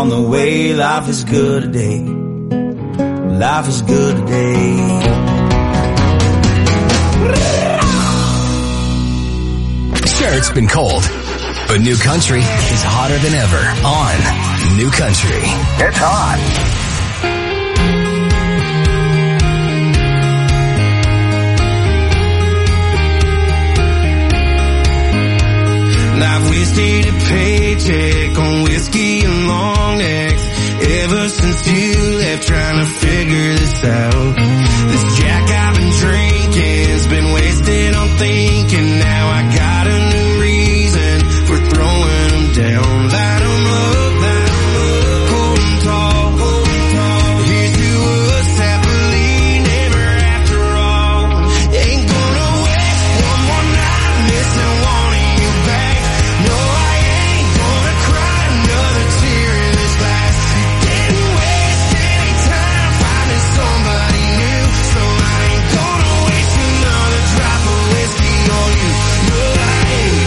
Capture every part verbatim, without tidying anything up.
on the way. Life is good today. Life is good today. Sure, it's been cold, but New Country is hotter than ever on New Country. It's hot. I've wasted a paycheck on whiskey and long necks ever since you left, trying to figure this out. This Jack I've been drinking's been wasted on thinking. Now I got a new reason for throwing them down. Light them up, light them up, hold them tall, hold them tall. Here's to us happily never after all. Ain't gonna waste one more night missing one of you back. No, I ain't gonna cry another tear in this glass. Didn't waste any time finding somebody new, so I ain't gonna waste another drop of whiskey on you. No, I ain't.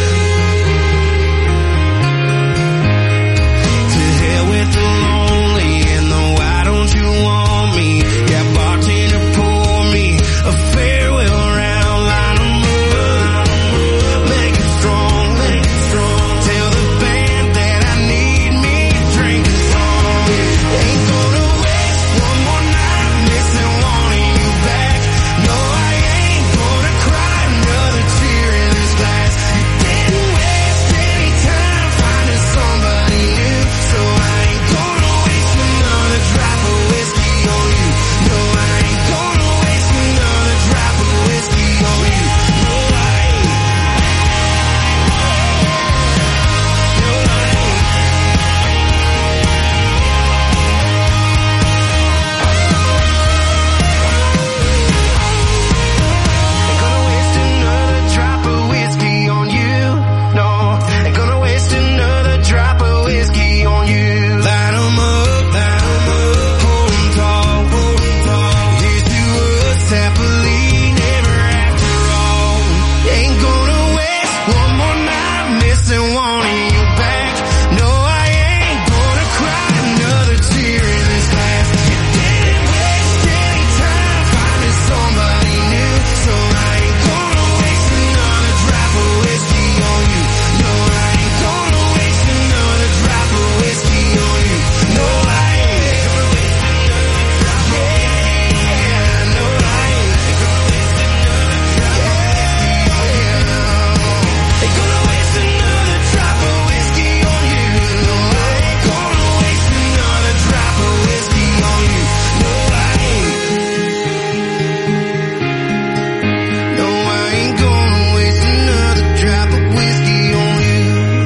To hell with the lonely and the why don't you want me? Yeah, bartender, pour me a farewell round. Line 'em up, make it strong, make it strong. Tell the band that I need me a drink of song. Ain't gonna waste one more night missing one of you back. No, I ain't gonna cry another tear in this glass. Didn't waste any time finding somebody new, so I ain't gonna waste another drop of whiskey on you. No, I ain't gonna waste another drop of whiskey on you. No, I ain't. No, I ain't. Ain't gonna waste another drop of whiskey on you. No, ain't gonna waste another drop of whiskey on you. Light 'em up, light 'em up, hold 'em tall, hold 'em tall. Here's to us happily never after all. Ain't gonna waste one more night missing one of you back. No, I ain't gonna cry another tear in this glass. You didn't waste any time finding somebody new, so I ain't gonna waste another drop of whiskey on you. No, I ain't gonna waste another drop of whiskey on you. No, I ain't gonna waste another drop. Yeah, no, I ain't gonna waste another drop. Yeah, ain't gonna waste another drop of whiskey on you. No, I ain't gonna waste another drop of whiskey on you. No, I ain't. No, I ain't gonna waste another drop of whiskey on you.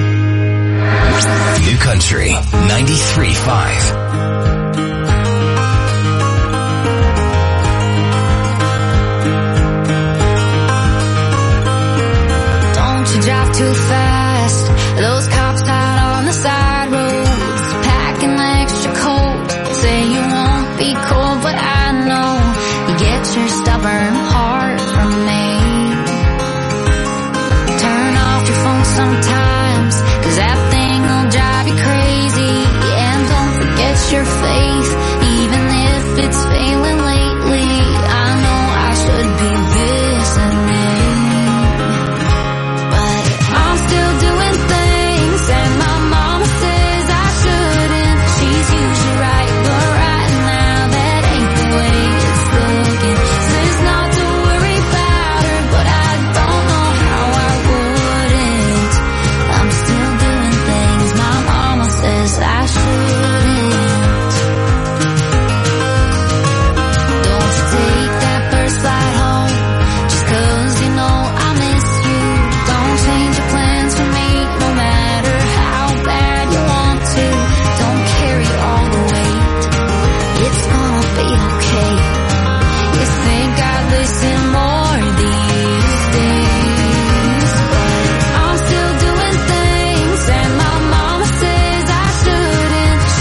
New Country ninety-three point five. Don't you drive too fast. Those cops out on the side roads, packing extra coat. Say you won't be cold, but I know you get your stubborn heart from me. Turn off your phone sometimes, 'cause that thing will drive you crazy. And don't forget your faith, even if it's failing lately. I know I should be listening, but I'm still doing things, and my mama says I shouldn't. She's usually right, but right now that ain't the way it's looking. Says not to worry about her, but I don't know how I wouldn't. I'm still doing things my mama says I shouldn't. Don't you take that first flight home, just 'cause you know I miss you. Don't change your plans for me, no matter how bad you want to. Don't carry all the weight, it's gonna be okay. You think I'd listen more these days, but I'm still doing things, and my mama says I shouldn't.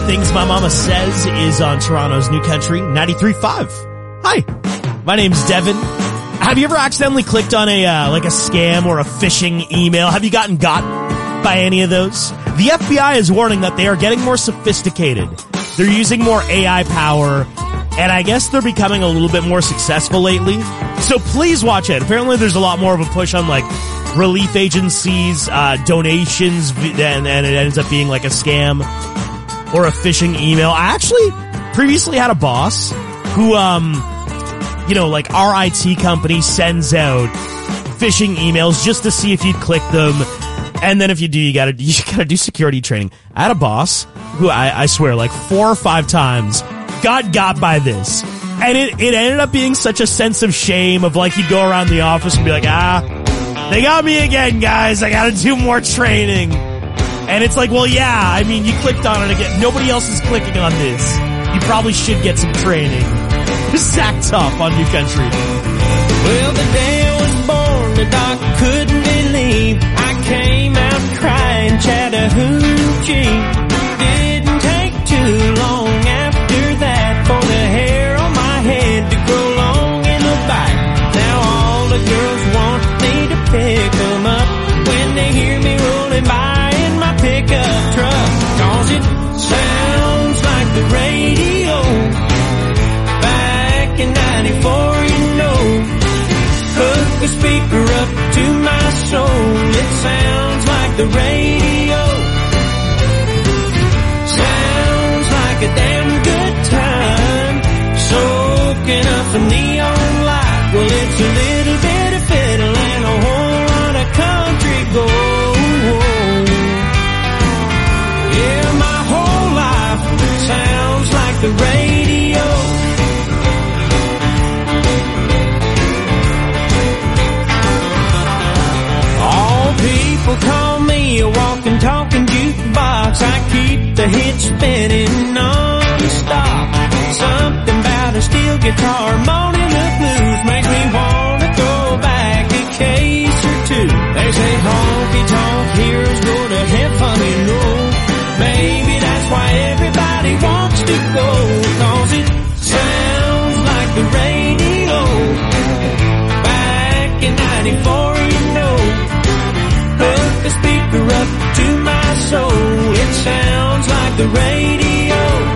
Things My Mama Says is on Toronto's New Country ninety-three point five. Hi, my name's Devin. Have you ever accidentally clicked on a, uh, like a scam or a phishing email? Have you gotten got by any of those? The F B I is warning that they are getting more sophisticated. They're using more A I power, and I guess they're becoming a little bit more successful lately. So please watch it. Apparently there's a lot more of a push on like relief agencies, uh, donations, and, and it ends up being like a scam or a phishing email. I actually previously had a boss who, um, you know, like our I T company sends out phishing emails just to see if you'd click them. And then if you do, you gotta, you gotta do security training. I had a boss who I, I swear like four or five times got got by this. And it, it ended up being such a sense of shame of like, you'd go around the office and be like, ah, they got me again, guys. I gotta do more training. And it's like, well, yeah, I mean, you clicked on it again. Nobody else is clicking on this. You probably should get some training. Zach Tough on New Country. Well, the day I was born, the doc couldn't believe I came out crying Chattahoochee. Didn't take too long after that for the hair on my head to grow long in the back. Now all the girls want me to pick them up when they hear me rolling by in my pickup truck. Cause it sounds like the radio back in ninety-four, you know. Hook a speaker up to my soul. It sounds like the radio. Sounds like a damn good time. Soaking up some neon light. Well, it's a little bit of fiddle and a whole lot of country gold. Yeah, my whole life sounds like the radio. All people call me a walking, talking jukebox. I keep the hits spinning non-stop. Something about a steel guitar moaning the blues makes me wanna go back a case or two. They say honky tonk heroes go to heaven, you know. Maybe that's why everybody wants to go, cause it sounds like the radio back in ninety-four, you know. Hook the speaker up to my soul. It sounds like the radio.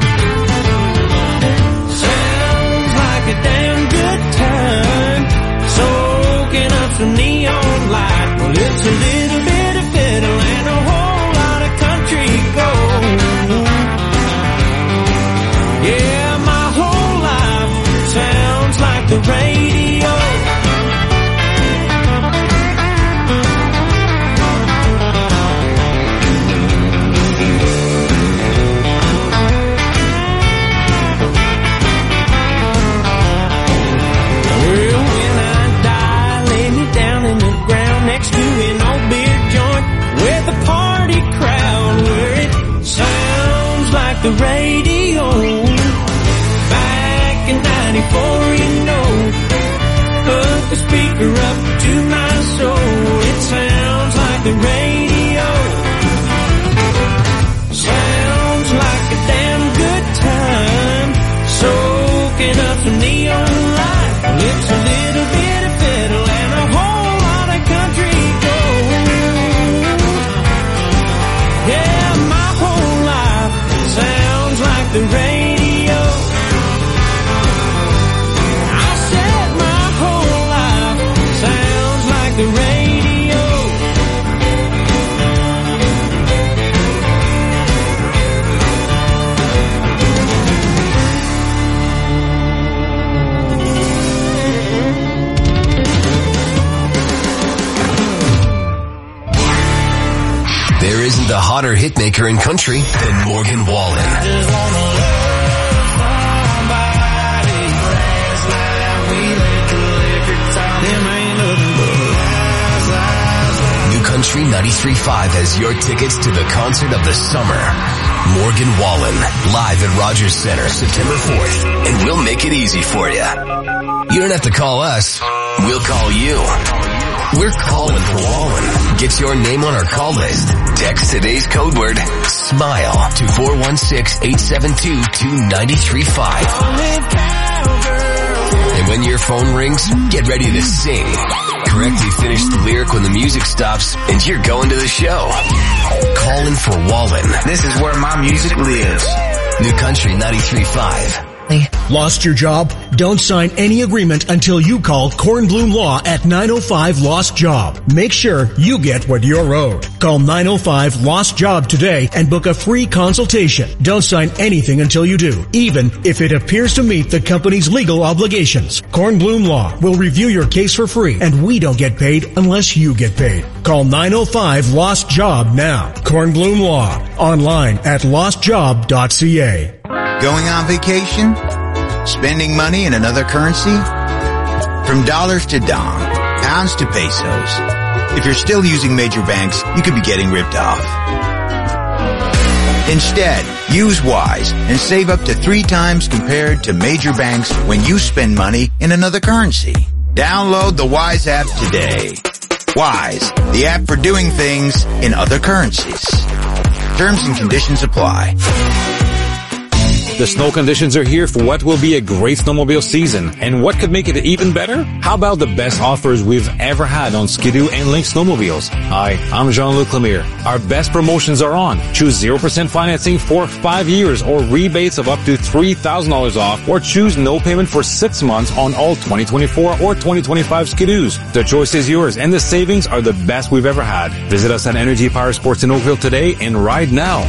Sounds like a damn good time. Soaking up some neon light. Well, it's a little bit of fiddle and a whole lot of country gold. Yeah, my whole life sounds like the radio. Next to an old beer joint with a party crowd where it sounds like the radio back in ninety-four, you know. Hook the speaker up to my soul. It sounds like the radio. Sounds like a damn good time. Soaking up some neon light. It's a little bit of fiddle and a whole lot of country gold. Yeah, my whole life sounds like the radio. I said my whole life sounds like the radio. There isn't a hotter hitmaker in country than Morgan Wallen. New Country ninety-three point five has your tickets to the concert of the summer. Morgan Wallen, live at Rogers Center, September fourth, and we'll make it easy for you. You don't have to call us. We'll call you. We're calling for Wallen. Get your name on our call list. Text today's code word SMILE to four one six, eight seven two, two nine three five. And when your phone rings, get ready to sing. Correctly finish the lyric when the music stops, and you're going to the show. Calling for Wallen. This is where my music lives. New Country ninety-three point five. Lost your job? Don't sign any agreement until you call Kornblum Law at nine oh five Lost Job. Make sure you get what you're owed. Call nine oh five Lost Job today and book a free consultation. Don't sign anything until you do, even if it appears to meet the company's legal obligations. Kornblum Law will review your case for free, and we don't get paid unless you get paid. Call nine oh five Lost Job now. Kornblum Law. Online at lost job dot c a. Going on vacation? Spending money in another currency? From dollars to dong, pounds to pesos. If you're still using major banks, you could be getting ripped off. Instead, use Wise and save up to three times compared to major banks when you spend money in another currency. Download the Wise app today. Wise, the app for doing things in other currencies. Terms and conditions apply. The snow conditions are here for what will be a great snowmobile season. And what could make it even better? How about the best offers we've ever had on Ski-Doo and Lynx snowmobiles? Hi, I'm Jean-Luc Lemire. Our best promotions are on. Choose zero percent financing for five years or rebates of up to three thousand dollars off, or choose no payment for six months on all twenty twenty-four or twenty twenty-five Ski-Doos. The choice is yours, and the savings are the best we've ever had. Visit us at Energy Power Sports in Oakville today and ride now.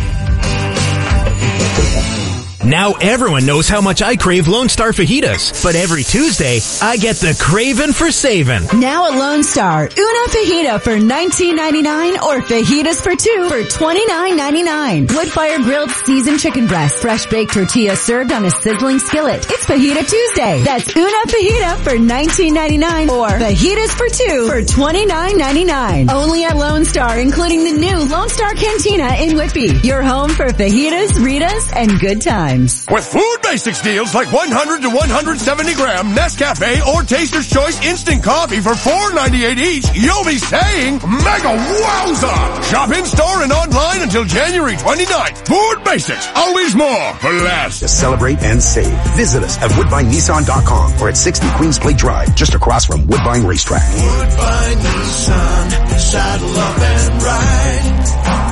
Now everyone knows how much I crave Lone Star fajitas, but every Tuesday, I get the craving for saving. Now at Lone Star, una fajita for nineteen ninety-nine or fajitas for two for twenty-nine ninety-nine. Wood-fire grilled seasoned chicken breast, fresh baked tortilla served on a sizzling skillet. It's Fajita Tuesday. That's una fajita for nineteen ninety-nine or fajitas for two for twenty-nine ninety-nine. Only at Lone Star, including the new Lone Star Cantina in Whitby. Your home for fajitas, Ritas, and good times. With Food Basics deals like one hundred to one hundred seventy gram Nescafe or Taster's Choice instant coffee for four ninety-eight each, you'll be saying mega wowza! Shop in store and online until January twenty-ninth. Food Basics, always more for less. To celebrate and save, visit us at woodbine nissan dot com or at sixty Queens Plate Drive, just across from Woodbine Racetrack. Woodbine Nissan, saddle up and ride.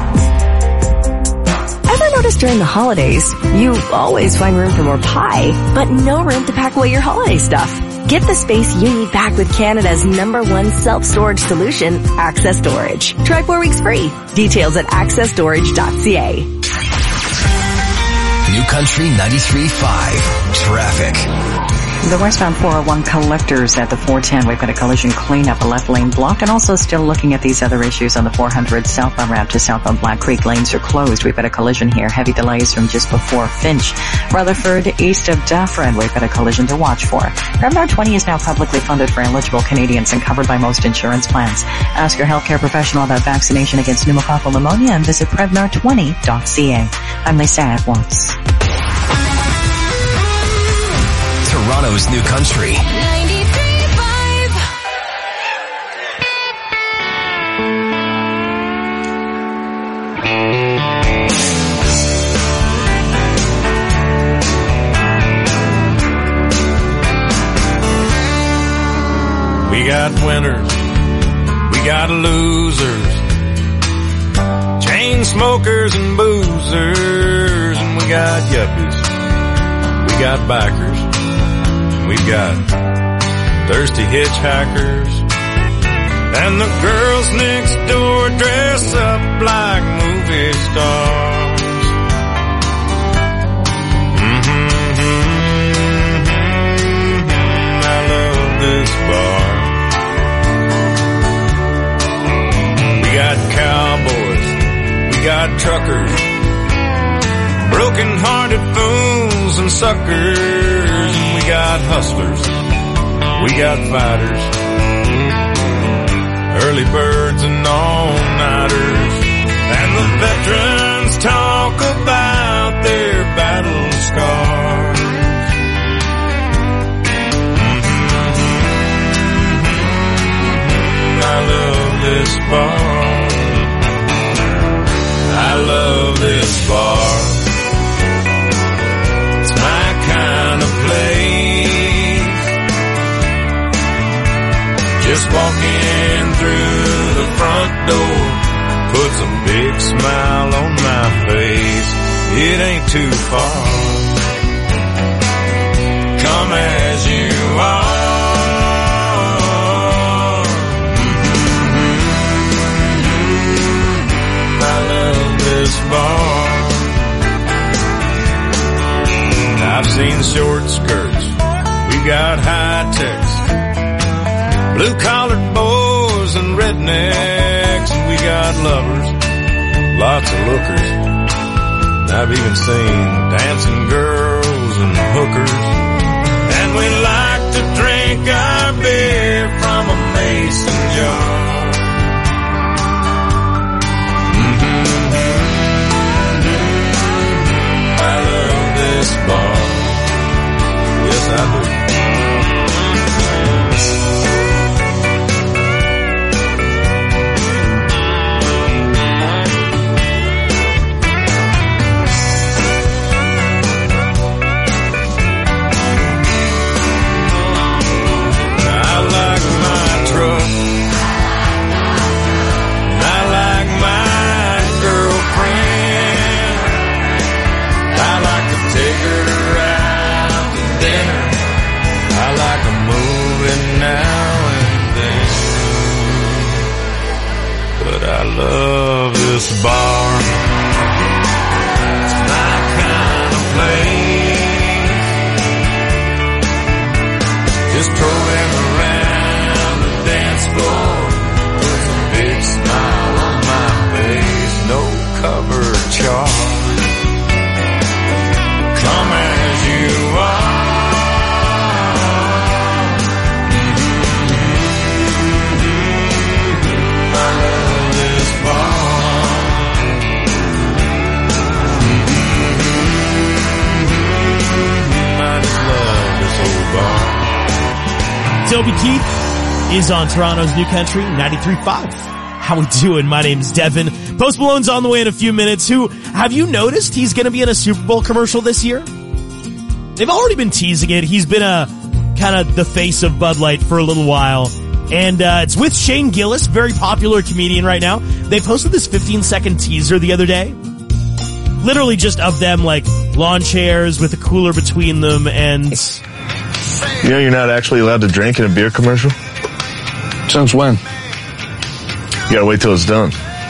Ever notice during the holidays, you always find room for more pie, but no room to pack away your holiday stuff? Get the space you need back with Canada's number one self-storage solution, Access Storage. Try four weeks free. Details at access storage dot c a. New Country ninety-three point five. Traffic. The westbound four oh one collectors at the four ten. We've got a collision cleanup, a left lane blocked, and also still looking at these other issues on the four hundred southbound route to southbound Black Creek. Lanes are closed. We've got a collision here. Heavy delays from just before Finch. Rutherford east of Dufferin. We've got a collision to watch for. Prevnar twenty is now publicly funded for eligible Canadians and covered by most insurance plans. Ask your healthcare professional about vaccination against pneumococcal pneumonia and visit prevnar twenty dot c a. I'm Lisa Edwards. Toronto's New Country. ninety-three point five. We got winners, we got losers, chain smokers and boozers, and we got yuppies, we got backers. We've got thirsty hitchhikers, and the girls next door dress up like movie stars. Mm-hmm, mm-hmm, I love this bar. We got cowboys, we got truckers, broken-hearted fools and suckers. We got hustlers, we got fighters, early birds and all-nighters, and the veterans talk about their battle scars. Mm-hmm. I Just walking through the front door puts a big smile on my face. It ain't too far. Come as you are. Mm-hmm. I love this bar. I've seen short skirts. We got high techs. Blue-collared boys and rednecks, and we got lovers, lots of lookers. I've even seen dancing girls and hookers. And we like to drink our beer from a mason jar. Mm-hmm. I love this bar. Yes, I do. I love this bar. It's my kind of place. Just strolling around the dance floor with a big smile on my face. No cover charge. Come as you are. Toby Keith is on Toronto's New Country, ninety-three point five. How we doing? My name's Devin. Post Malone's on the way in a few minutes. Who, have you noticed he's going to be in a Super Bowl commercial this year? They've already been teasing it. He's been a kind of the face of Bud Light for a little while. And uh it's with Shane Gillis, very popular comedian right now. They posted this fifteen second teaser the other day. Literally just of them, like, lawn chairs with a cooler between them and... You know you're not actually allowed to drink in a beer commercial? Since when? You gotta wait till it's done.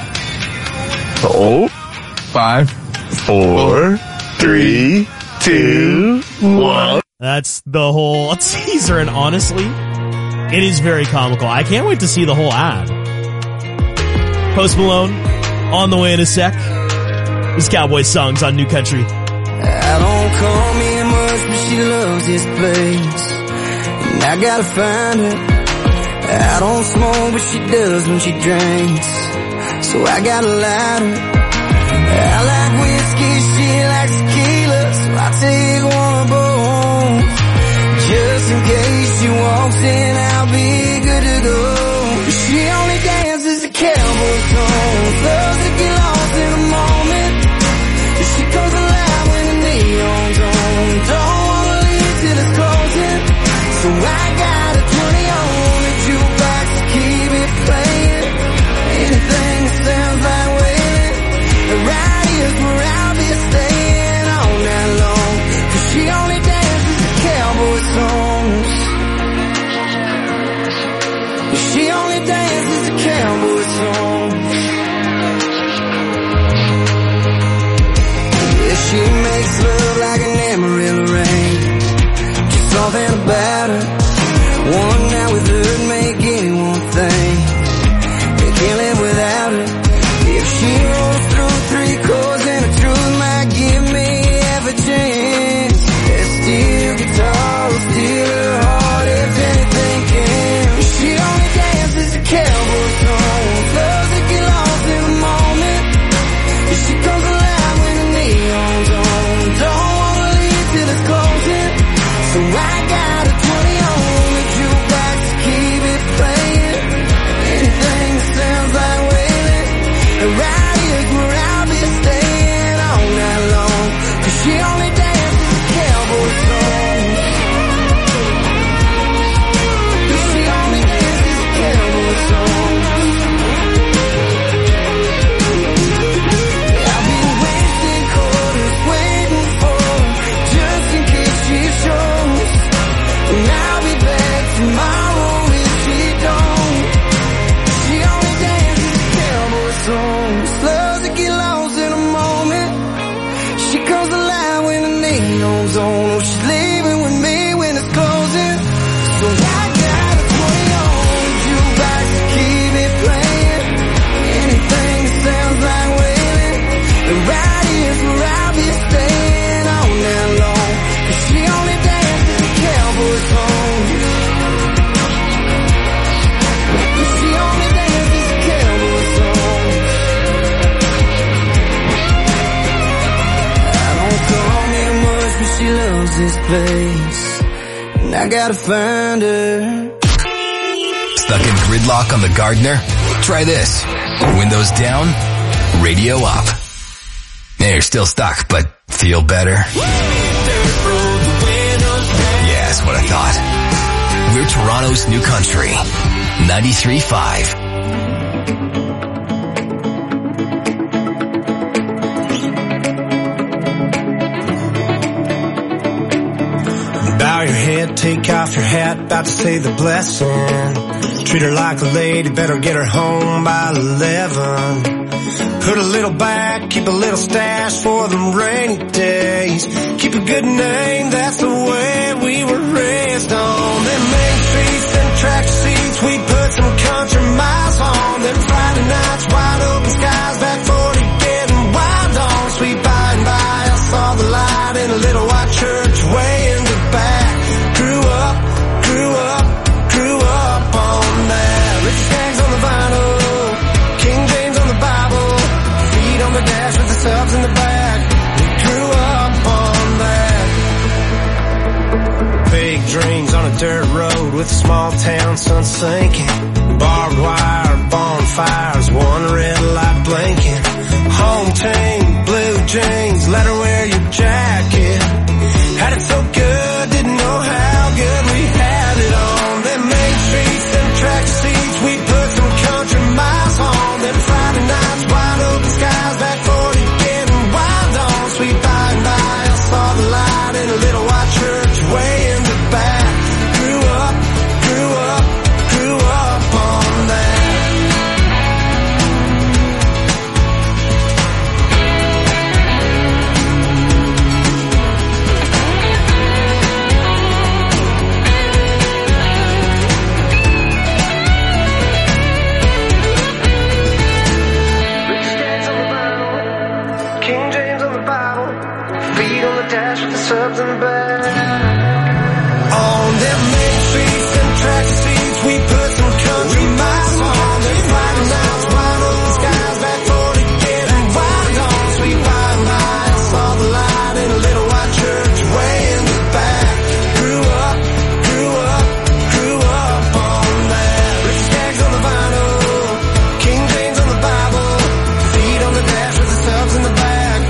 Oh. Five. Four. Three. Two. One. That's the whole teaser, and honestly, it is very comical. I can't wait to see the whole ad. Post Malone, on the way in a sec. This Cowboys song's on New Country. I don't call me much, but she loves this place. And I gotta find her. I don't smoke, but she does when she drinks. So I got a lighter. I like whiskey, she likes tequila. So I take one of both. Just in case she walks in, I'll be good to go. She only dances to cowboy songs. Loves to get lost in the moment. She comes alive when the neon's on. Don't wanna leave till it's closing. So I got a twenty on the jukebox to keep it playing. Anything that sounds like wailing. Right here's where I'll be staying all night long. Cause she only dances to cowboy songs. She only dances to cowboy songs. She makes love like an Amarillo rain. Just something about her. One night with her make anyone think they can't live without her. If she rolls through three chords and the truth might give me half a chance. That steel guitar will steal her heart if anything can. She only dances to cowboy songs. Loves to get lost in the moment. If she comes alive when the neon's on. Don't wanna leave till it's closing. So I got a twenty on loves this place, and I gotta find her. Stuck in gridlock on the Gardner? Try this. Windows down, radio up. Yeah, you're still stuck, but feel better? Yeah, that's what I thought. We're Toronto's New Country. ninety-three point five. Bow your head, take off your hat, about to say the blessing. Treat her like a lady, better get her home by eleven. Put a little back, keep a little stash for them rainy days. Keep a good name, that's the way we were raised on. Them main streets, them track seats, we put some country miles on. Them Friday nights, wide open skies, back forty getting wild on. Sweet by and by, I saw the light in a little white church way in the back. Grew up, grew up, grew up on that. Rich tags on the vinyl, King James on the Bible, feet on the dash with the subs in the back. We grew up on that. Big dreams on a dirt road with a small town sun sinking. Barbed wire, bonfires, one red light blinking. Home team, blue jeans, let her wear your jacket. Had it so good, didn't know how good we had it on. Them main streets, them track seats, we put some country miles on. Them Friday nights, wide open skies, back forty getting wild on. Sweet by and by, I saw the light in a little white church way in the back. Grew up, grew up, grew up on that. King James on the Bible, feet on the dash with the subs in the back. On them main streets and track seats, we put some country miles on. Them Friday nights, wide open skies, back forty getting wild on. Sweet by and by, I saw the light in a little white church way in the back. Grew up, grew up, grew up on that. Rich tags on the vinyl, King James on the Bible, feet on the dash with the subs in the back.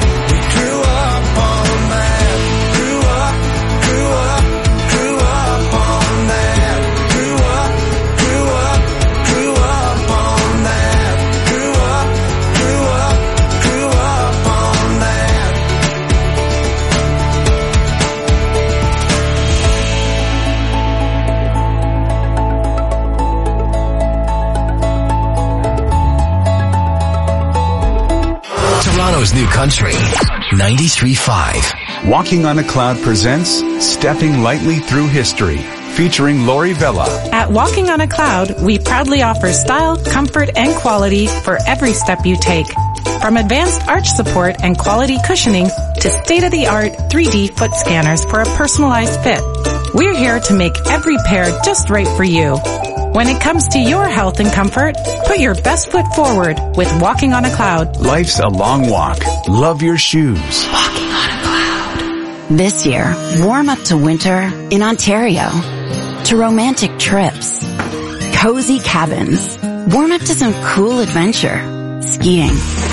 Toronto's New Country. ninety-three point five. Walking on a Cloud presents Stepping Lightly Through History, featuring Lori Vella. At Walking on a Cloud, we proudly offer style, comfort, and quality for every step you take. From advanced arch support and quality cushioning to state-of-the-art three D foot scanners for a personalized fit, we're here to make every pair just right for you. When it comes to your health and comfort, put your best foot forward with Walking on a Cloud. Life's a long walk. Love your shoes. Walking on a Cloud. This year, warm up to winter in Ontario. To romantic trips. Cozy cabins. Warm up to some cool adventure. Skiing.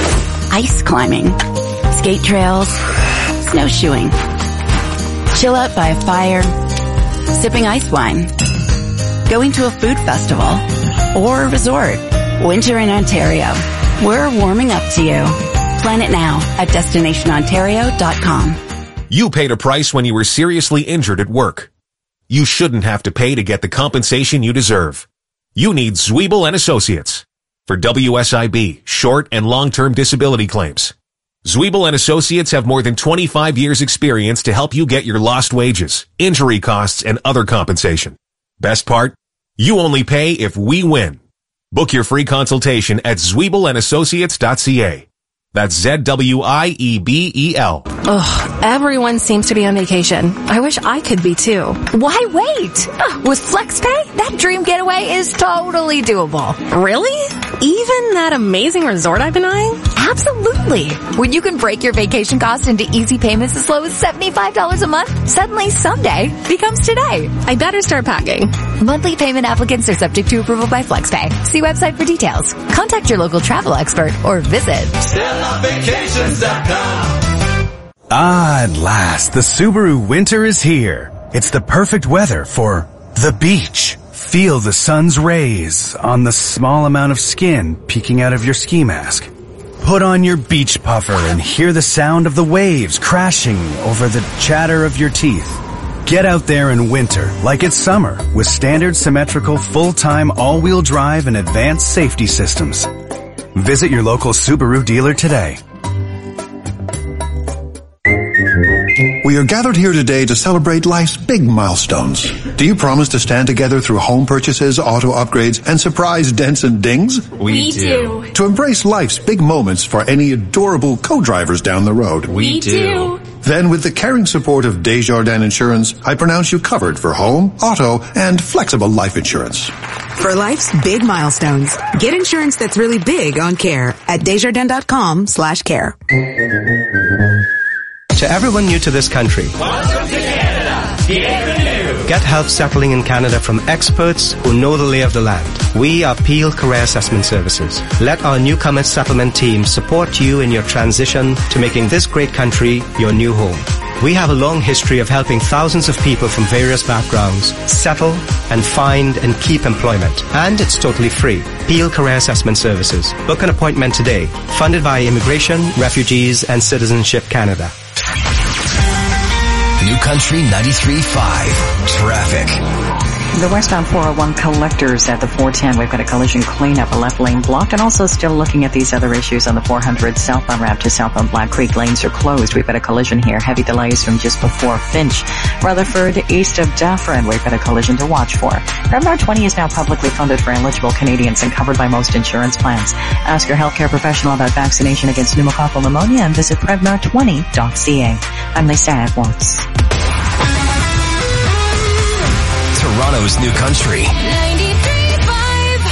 Ice climbing. Skate trails. Snowshoeing. Chill out by a fire. Sipping ice wine. Going to a food festival or a resort. Winter in Ontario. We're warming up to you. Plan it now at destination ontario dot com. You paid a price when you were seriously injured at work. You shouldn't have to pay to get the compensation you deserve. You need Zwiebel and Associates for W S I B, short and long-term disability claims. Zwiebel and Associates have more than twenty-five years experience to help you get your lost wages, injury costs, and other compensation. Best part? You only pay if we win. Book your free consultation at zwiebel and associates dot c a. That's Z W I E B E L. Ugh, everyone seems to be on vacation. I wish I could be too. Why wait? Uh, with FlexPay, that dream getaway is totally doable. Really? Even that amazing resort I've been eyeing? Absolutely. When you can break your vacation cost into easy payments as low as seventy-five dollars a month, suddenly someday becomes today. I better start packing. Monthly payment applicants are subject to approval by FlexPay. See website for details. Contact your local travel expert or visit Stella Vacations dot com. Ah, at last, the Subaru winter is here. It's the perfect weather for the beach. Feel the sun's rays on the small amount of skin peeking out of your ski mask. Put on your beach puffer and hear the sound of the waves crashing over the chatter of your teeth. Get out there in winter like it's summer with standard symmetrical full-time all-wheel drive and advanced safety systems. Visit your local Subaru dealer today. We are gathered here today to celebrate life's big milestones. Do you promise to stand together through home purchases, auto upgrades, and surprise dents and dings? We do. To embrace life's big moments for any adorable co-drivers down the road? We do. Then with the caring support of Desjardins Insurance, I pronounce you covered for home, auto, and flexible life insurance. For life's big milestones, get insurance that's really big on care at Desjardins.com slash care. To everyone new to this country, Welcome to Canada. Bienvenue. Get help settling in Canada from experts who know the lay of the land. We are Peel Career Assessment Services. Let our newcomer settlement team support you in your transition to making this great country your new home. We have a long history of helping thousands of people from various backgrounds settle and find and keep employment. And it's totally free. Peel Career Assessment Services. Book an appointment today. Funded by Immigration, Refugees and Citizenship Canada. New Country ninety-three point five. Traffic. The westbound four oh one collectors at the four ten, we've got a collision cleanup, a left lane blocked, and also still looking at these other issues on the four hundred southbound ramp to southbound Black Creek. Lanes are closed. We've got a collision here. Heavy delays from just before Finch. Rutherford, east of Dufferin, we've got a collision to watch for. Prevnar twenty is now publicly funded for eligible Canadians and covered by most insurance plans. Ask your healthcare professional about vaccination against pneumococcal pneumonia and visit Prevnar twenty dot c a. I'm Lisa Edwards. Toronto's New Country. ninety-three point five.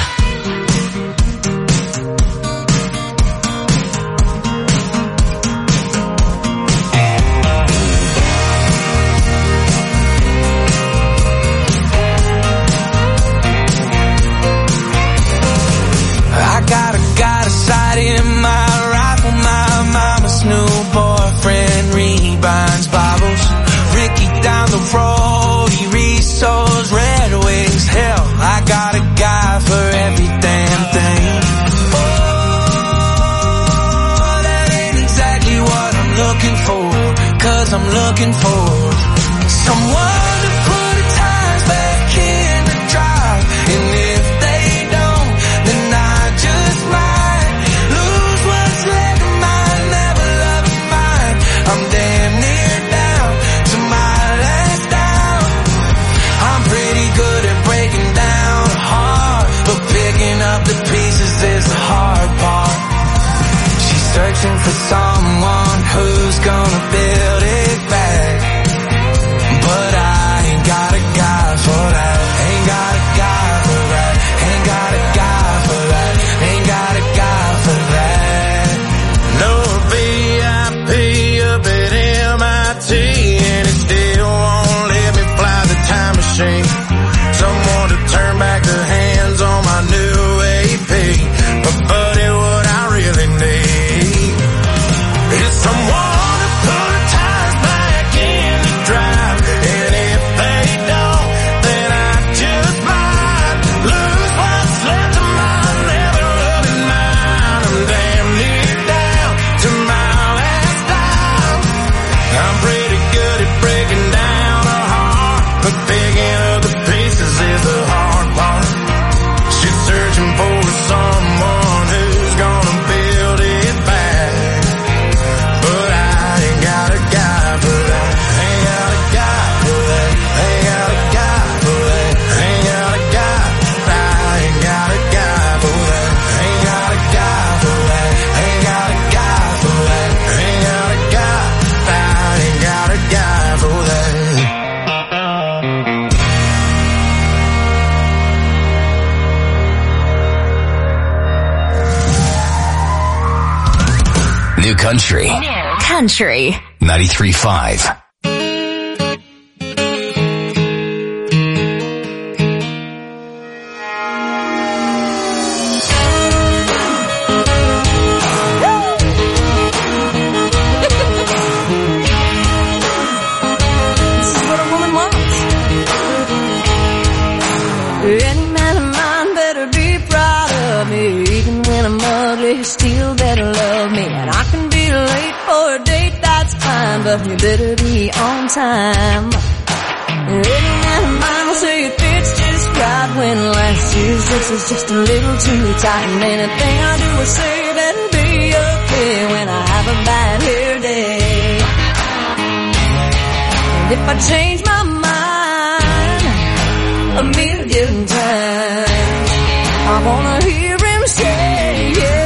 I got a, got a sight in my rifle. My mama's new boyfriend rebinds Bibles. Ricky down the road, he resows Red Wings. Hell, I got a guy for every damn thing. Oh, that ain't exactly what I'm looking for. Cause I'm looking for someone to put the tires back in the drive. And if they don't, then I just might lose what's left of mine. Never loving mine. I'm damn near down to my last down. I'm pretty good at breaking down a heart, but picking up the pieces is the hard part. She's searching for someone who's gonna build it back. New Country. New Country. ninety-three point five. Still better love me, and I can be late for a date, that's fine, but you better be on time. Any man of mine will say it fits just right when last year's dress is just a little too tight, and anything I do or say better be okay when I have a bad hair day. And if I change my mind a million times, I wanna hear him say, yeah.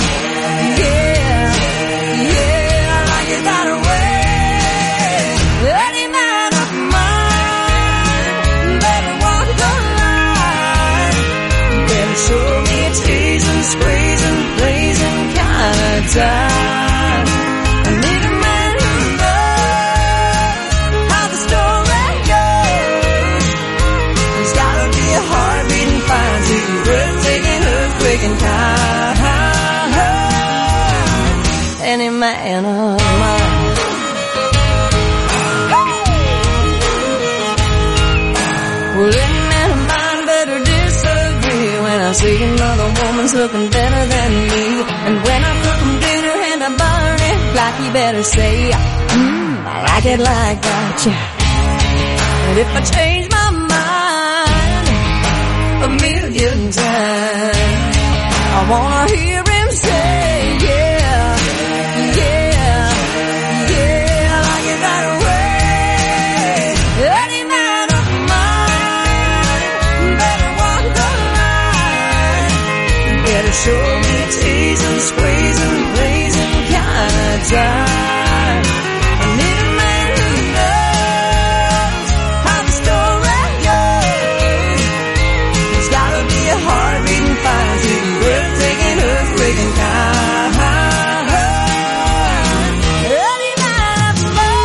Squeezing, blazing kind of time. I need a man who knows how the story goes. There's gotta be a heartbeating fine to be breathtaking, earthquaking kind. Any man of mine. Well, any man of mine better disagree when I see another woman's looking better than me. And when I cook them dinner and I burn it black, you better say, mmm, I like it like that, yeah. And if I change my mind a million times, I wanna hear him say, yeah, yeah, yeah, I like it that way. Any man of mine better walk the line. Better show me teasing, squeezing, blazing kind of time. I need a man who knows how the story goes. There's gotta be a heartbeating fine to be breathtaking, earthquaking kind. Any man of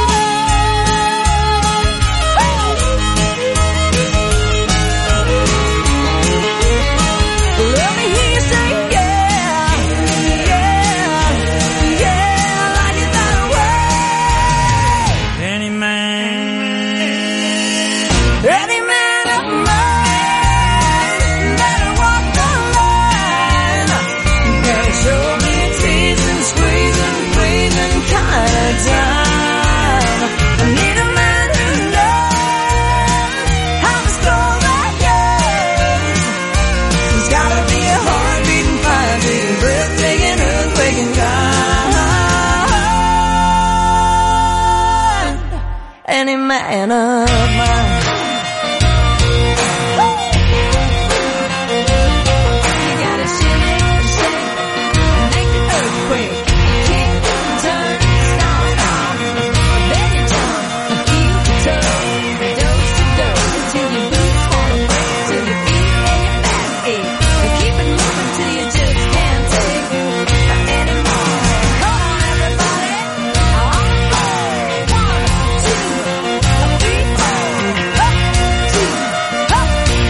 mine. Let me hear you say, yeah, yeah, yeah, I like it that way. Any man, any man of mine better walk the line. Better show me teasing, squeezing, breathing kind of time. I need a man who knows how the story goes. There's gotta be a heartbeating fine to be breathtaking, earthquaking kind. Any man of mine. You gotta shimmy, shake, make the earthquake, kick, turn, stomp, stomp. Then you jump, heel to toe, dose to dose, till your boots wanna break, till your feet and your back ache. And keep it moving till you just can't take anymore. Come on, everybody, on the floor. One, two, three, four. Up, two, up.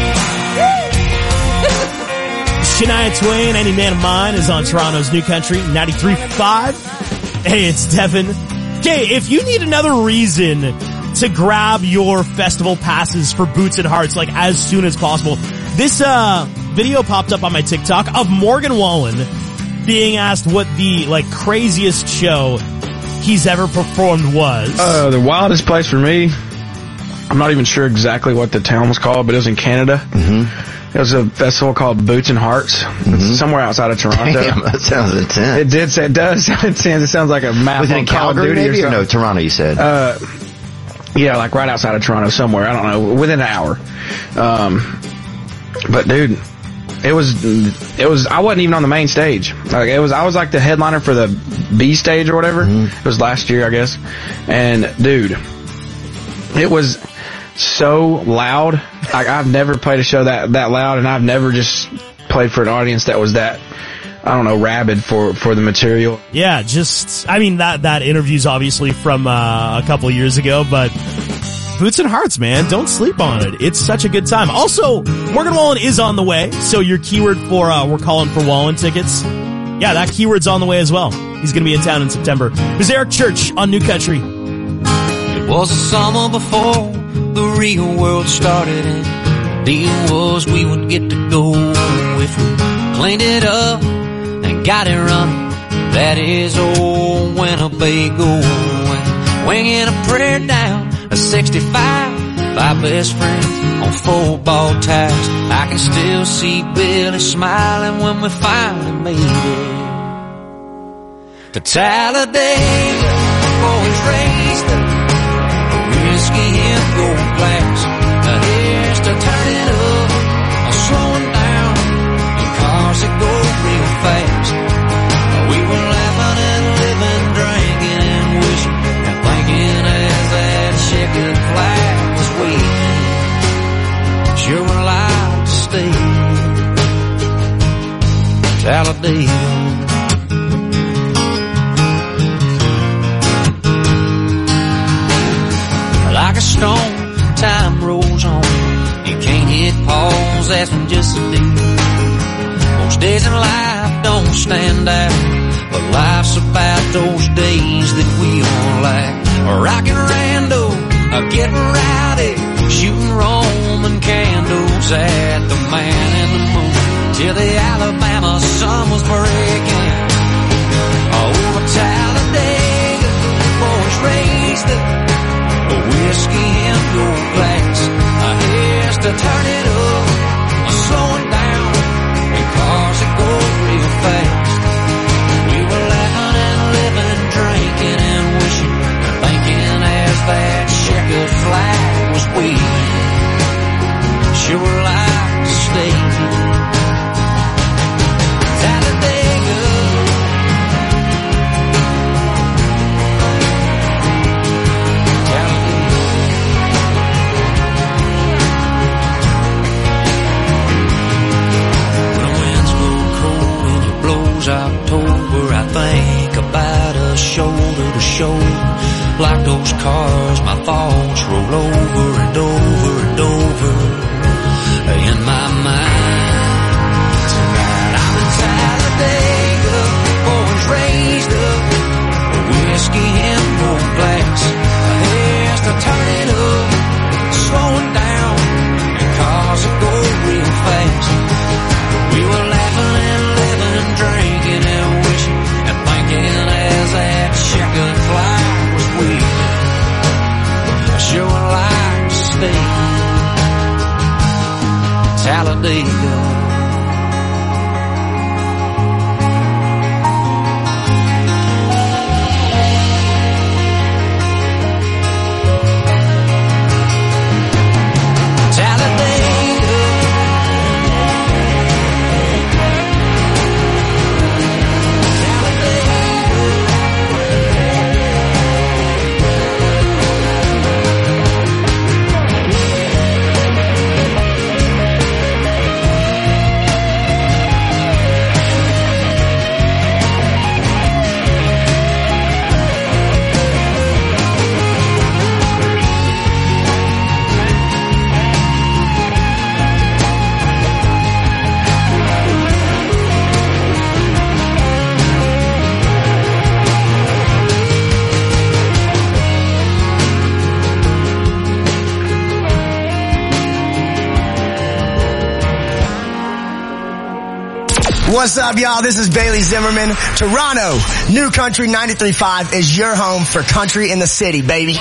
Shania Twain, Any Man of Mine, is on Toronto's New Country, ninety-three point five. Hey, it's Devin. Okay, if you need another reason to grab your festival passes for Boots and Hearts, like, as soon as possible, this, uh, video popped up on my TikTok of Morgan Wallen being asked what the, like, craziest show he's ever performed was. Uh, the wildest place for me, I'm not even sure exactly what the town was called, but it was in Canada. Mm-hmm. It was a festival called Boots and Hearts. Mm-hmm. It's somewhere outside of Toronto. Damn, that sounds intense. It did say, it does sound intense. It sounds like a map Was it on in Call of Calgary Duty or maybe? Or something. no, Toronto you said? Uh, yeah, like right outside of Toronto somewhere. I don't know, within an hour. Um, but dude, it was, it was, I wasn't even on the main stage. Like, it was, I was like the headliner for the B stage or whatever. Mm-hmm. It was last year, I guess. And dude, it was so loud. Like, I've never played a show that, that loud, and I've never just played for an audience that was that I don't know, rabid for, for the material. Yeah, just, I mean, that, that interview's obviously from, uh, a couple years ago, but Boots and Hearts, man, don't sleep on it. It's such a good time. Also, Morgan Wallen is on the way, so your keyword for, uh, we're calling for Wallen tickets. Yeah, that keyword's on the way as well. He's gonna be in town in September. There's Eric Church on New Country. It was the summer before the real world started, and the deal was we would get to go if we cleaned it up and got it running. That is old Winnebago, and winging a prayer down a sixty-five, five best friends on football tires. I can still see Billy smiling when we finally made it to Talladega. Boys raised up whiskey and gold glass. Now here's to turn it up, slowing down in cars that go real fast. We were laughing and living, drinking and wishing and thinking as that checkered flag was waving. Sure would like to stay Talladega. Like a stone, time rolls on. You can't hit pause, that's when just a deal. Most days in life don't stand out, but life's about those days that we all like. Rockin' rando, getting rowdy, shooting Roman candles at the man in the moon, till the Alabama sun was breaking. Over Talladega, boys raised up a whiskey and gold glass. Here's to turn it up, slow it down in cars that go real fast. We were laughing and living, drinking and wishing and thinking as that checkered flag was waving. Sure like to stay Talladega. October, I think about us shoulder to shoulder. Like those cars, my thoughts roll over and over and over in my mind. Tonight I'm in Talladega, boys raised up a whiskey and gold glass. Here's to turn it up, slowing down in cars that go real fast. We were laughing and living, drinking and wishing and thinking as that checkered flag was waving. I sure would like to stay Talladega. What's up, y'all? This is Bailey Zimmerman. Toronto, New Country ninety-three point five is your home for country in the city, baby.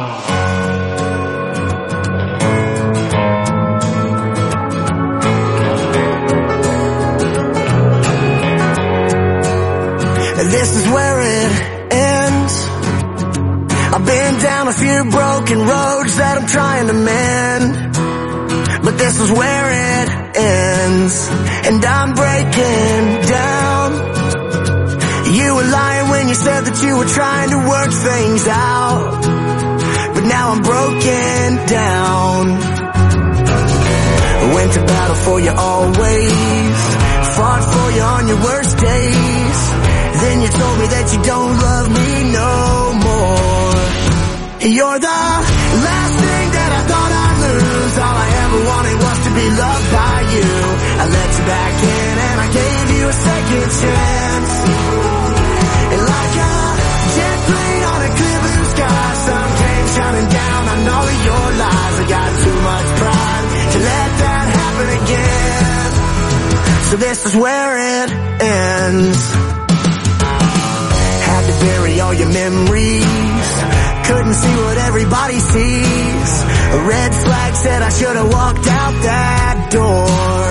This is where it ends. I've been down a few broken roads that I'm trying to mend, but this is where it ends, and I'm breaking down. You were lying when you said that you were trying to work things out, but now I'm broken down. Went to battle for you always, fought for you on your worst days. a second chance. And like a jet plane on a clear blue sky, sun came shining down on all of your lies. I got too much pride to let that happen again. So this is where it ends. Had to bury all your memories, couldn't see what everybody sees. A red flag said I should have walked out that door.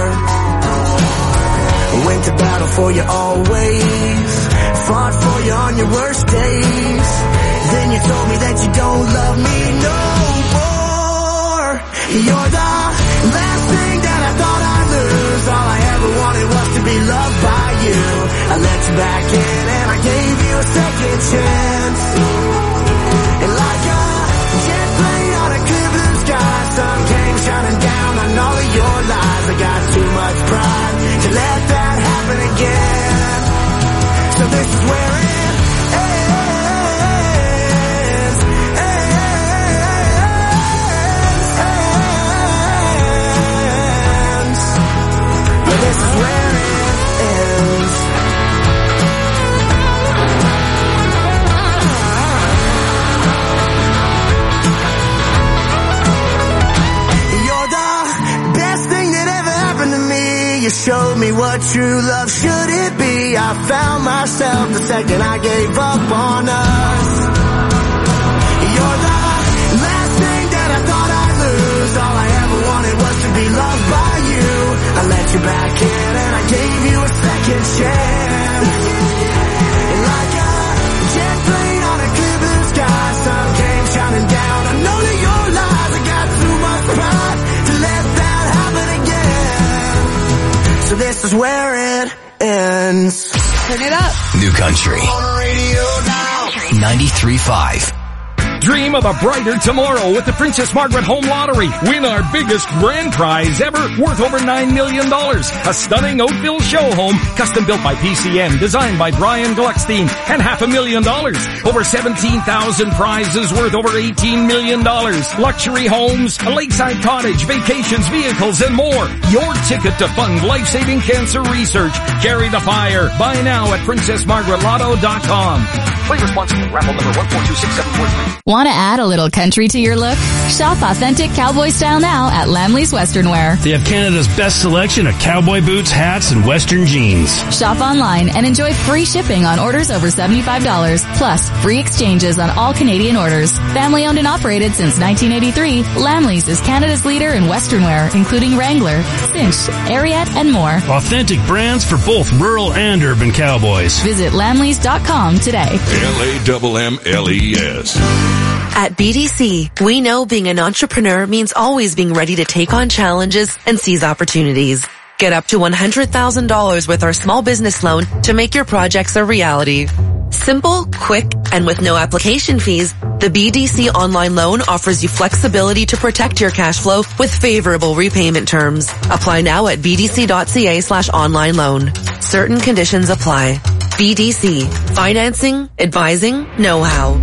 Went to battle for you always, fought for you on your worst days. Then you told me that you don't love me no more. You're the last thing that I thought I'd lose. All I ever wanted was to be loved by you. I let you back in and I gave you a second chance. And like a jet plane on a clear blue sky, sun came shining down on all of your lies. I got too much pride to let that happen again. So this is where it ends. Ends. Yeah, this is where it ends. You showed me what true love should it be. I found myself the second I gave up on us. You're the last thing that I thought I'd lose. All I ever wanted was to be loved by you. I let you back in and I gave you a second chance. And like a jet plane on a clear blue sky, sun came shining down on all of your lies. I got too much pride to let that happen again. So this is where it ends. Turn it up. New Country. ninety-three point five. Dream of a brighter tomorrow with the Princess Margaret Home Lottery. Win our biggest grand prize ever, worth over nine million dollars. A stunning Oakville show home, custom built by P C M, designed by Brian Gluckstein, and half a million dollars. Over seventeen thousand prizes worth over eighteen million dollars. Luxury homes, a lakeside cottage, vacations, vehicles, and more. Your ticket to fund life-saving cancer research. Carry the fire. Buy now at princess margaret lotto dot com. Play responsibly. Raffle number one four two six seven four three. Want to add a little country to your look? Shop authentic cowboy style now at Lamley's Western Wear. They have Canada's best selection of cowboy boots, hats, and Western jeans. Shop online and enjoy free shipping on orders over seventy-five dollars, plus free exchanges on all Canadian orders. Family owned and operated since nineteen eighty-three, Lamley's is Canada's leader in Western wear, including Wrangler, Cinch, Ariat, and more. Authentic brands for both rural and urban cowboys. Visit lamleys dot com today. L A M M L E S. At B D C, we know being an entrepreneur means always being ready to take on challenges and seize opportunities. Get up to one hundred thousand dollars with our small business loan to make your projects a reality. Simple, quick, and with no application fees, the B D C online loan offers you flexibility to protect your cash flow with favorable repayment terms. Apply now at b d c dot c a slash online loan. Certain conditions apply. B D C. Financing, advising, know-how.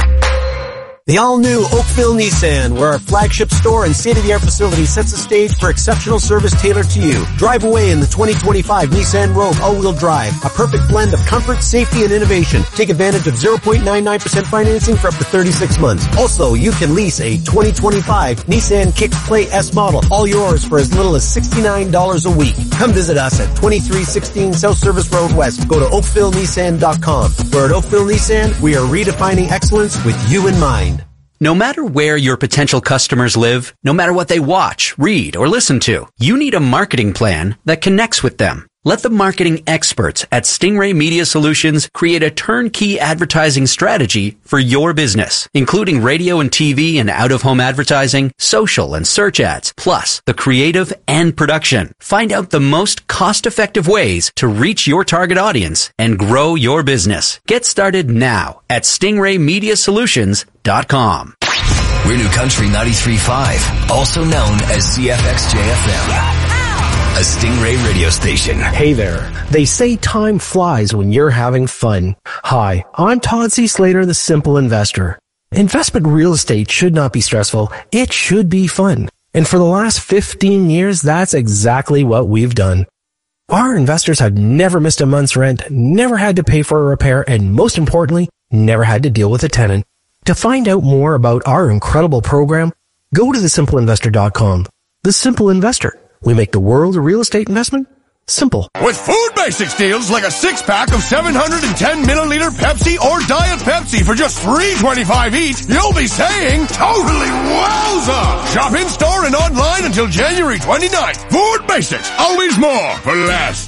The all-new Oakville Nissan, where our flagship store and state-of-the-art facility sets the stage for exceptional service tailored to you. Drive away in the twenty twenty-five Nissan Rogue all-wheel drive, a perfect blend of comfort, safety, and innovation. Take advantage of zero point nine nine percent financing for up to thirty-six months. Also, you can lease a twenty twenty-five Nissan Kick Play S model, all yours for as little as sixty-nine dollars a week. Come visit us at twenty-three sixteen South Service Road West. Go to oakville nissan dot com. Where at Oakville Nissan, we are redefining excellence with you in mind. No matter where your potential customers live, no matter what they watch, read, or listen to, you need a marketing plan that connects with them. Let the marketing experts at Stingray Media Solutions create a turnkey advertising strategy for your business, including radio and T V and out-of-home advertising, social and search ads, plus the creative and production. Find out the most cost-effective ways to reach your target audience and grow your business. Get started now at stingray media solutions dot com. We're New Country ninety-three point five, also known as C F X J F M. A Stingray radio station. Hey there. They say time flies when you're having fun. Hi, I'm Todd C. Slater, the Simple Investor. Investment real estate should not be stressful. It should be fun. And for the last fifteen years, that's exactly what we've done. Our investors have never missed a month's rent, never had to pay for a repair, and most importantly, never had to deal with a tenant. To find out more about our incredible program, go to the simple investor dot com. The Simple Investor. We make the world of real estate investment simple. With Food Basics deals like a six-pack of seven hundred ten milliliter Pepsi or Diet Pepsi for just three twenty-five each, you'll be saying, totally wowza! Shop in-store and online until January twenty-ninth. Food Basics, always more for less.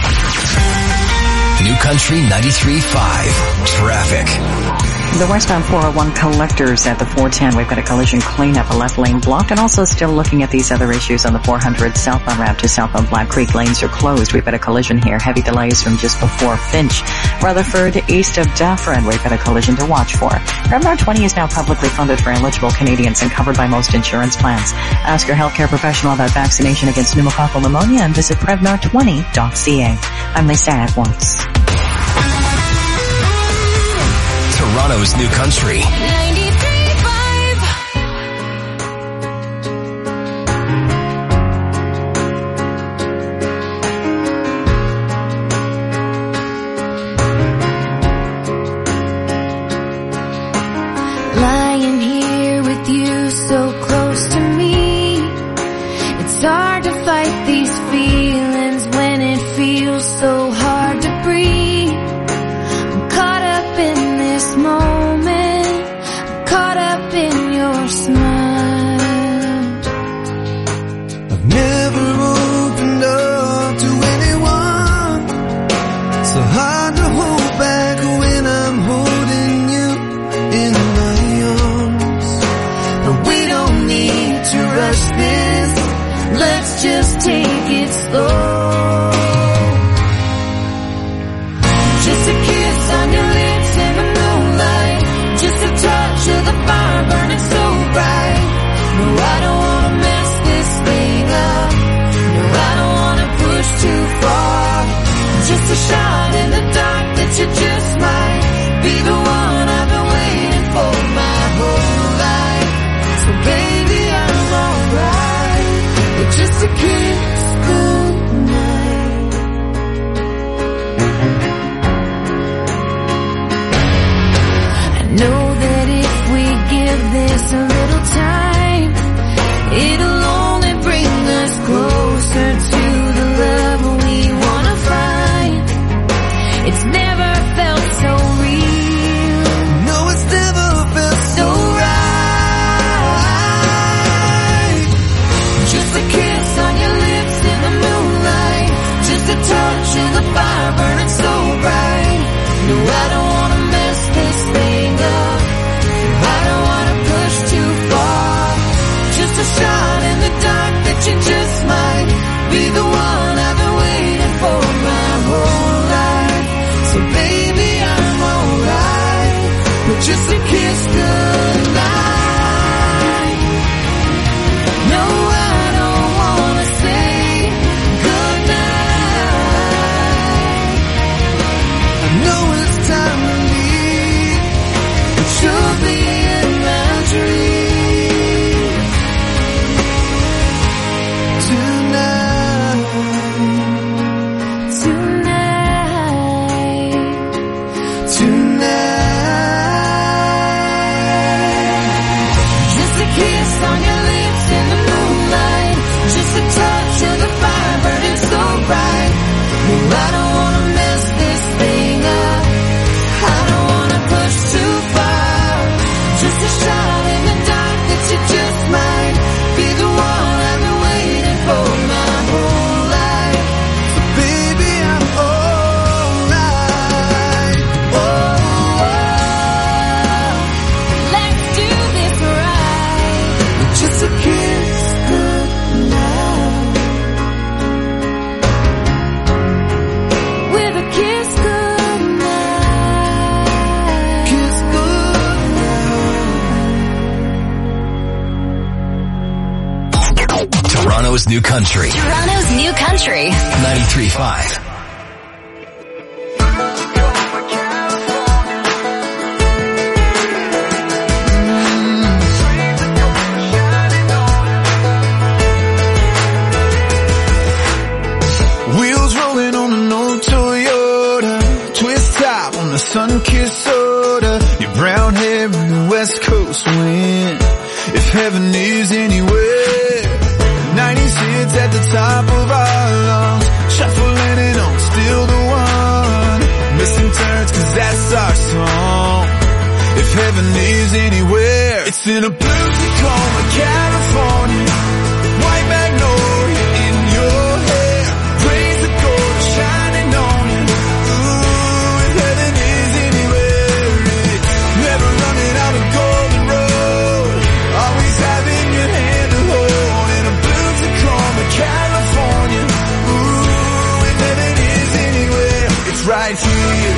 New Country ninety-three point five. Traffic. The westbound four oh one collectors at the four ten, we've got a collision cleanup, a left lane blocked, and also still looking at these other issues on the four hundred southbound route to southbound Black Creek. Lanes are closed. We've got a collision here. Heavy delays from just before Finch. Rutherford, east of Dufferin, we've got a collision to watch for. Prevnar twenty is now publicly funded for eligible Canadians and covered by most insurance plans. Ask your healthcare professional about vaccination against pneumococcal pneumonia and visit prevnar twenty dot c a. I'm Lisa Edwards. Toronto's New Country. Lying here with you so close to me, it's hard to fight these feelings when it feels so hard to breathe. I'm caught up in this moment, I'm caught up in your smile. I've never opened up to anyone, so hard to hold back when I'm holding you in my arms. But we don't need to rush this, let's just take it slow. Just a kiss on your lips in the moonlight, just a touch of the fire burning so bright. No, I don't wanna mess this thing up, no, I don't wanna push too far. Just a shot in the dark that you just might be the one I've been waiting for my whole life. So baby, I'm alright with just a kiss goodnight. I know that if we give this a little time, it'll only bring us closer to the love we wanna find. It's never felt so real. No, it's never felt so right. Just a kiss on your lips in the moonlight, just a touch of the fire burning so bright. No, I don't wanna mess this thing up, I don't wanna push too far. Just a shot in the dark that you just might be the one I've been waiting for my whole life. So baby, I'm alright with just a kiss goodnight. No, I don't wanna say goodnight. I know it's time to leave, but you'll be in my dreams tonight. Tonight. Tonight. Just a kiss on your lips in the moonlight, just a touch of the fire burning so bright. No, I don't wanna mess this thing up, I don't wanna push too far. Just a shot in the dark that you just might be the one I've been waiting for my whole life. So baby, I'm alright. Oh, oh. Let's do this right. With just a kiss goodnight. With a kiss goodnight. Kiss goodnight. Toronto's New Country. Toronto's New Country. ninety-three point five. Wheels roll sun-kissed soda, your brown hair and the west coast wind. If heaven is anywhere, nineties hits at the top of our lungs, shuffling it on, still the one. Missing turns cause that's our song. If heaven is anywhere, it's in a blue Tacoma, California. White magnolia in your hair, rays of gold are shining on you. Ooh, if heaven is anywhere, it's never running out of golden road, always having your hand to hold. In a blue Tacoma, California. Ooh, if heaven is anywhere, it's right here.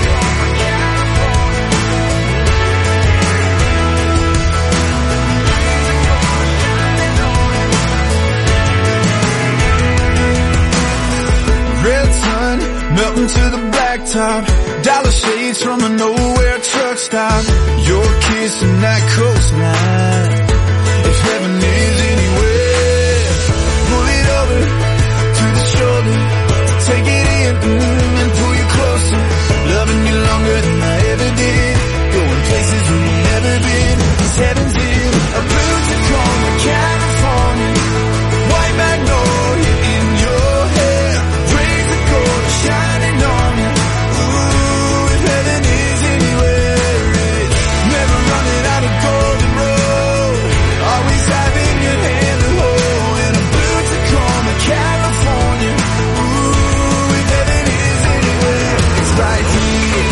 Red sun melting to the blacktop, dollar shades from a nowhere truck stop. Your kiss and that coastline. If heaven is anywhere, pull it over to the shoulder, take it in mm, and pull you closer. Loving you longer than I ever did, going places we've never been. Cause heaven's in a blue Tacoma, California. White magnolia in your hair, shining on you. Ooh, if heaven is anywhere, it's never running out of golden road, always having your hand to hold. In a blue Tacoma, California. Ooh, if heaven is anywhere, it's right here.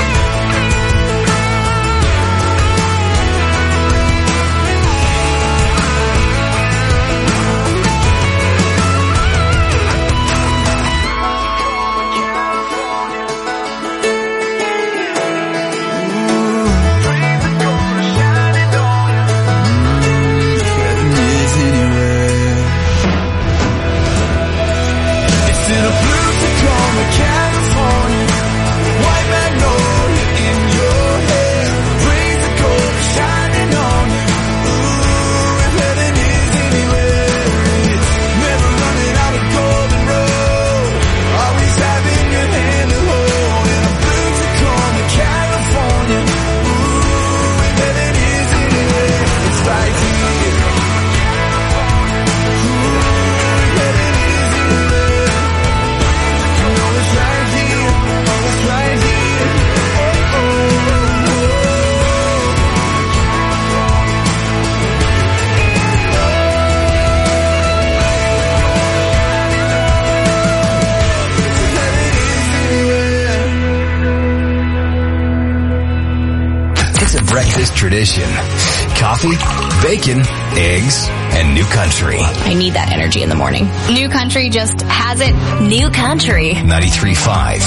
Tradition. Coffee, bacon, eggs, and New Country. I need that energy in the morning. New Country just has it. New Country. ninety-three point five.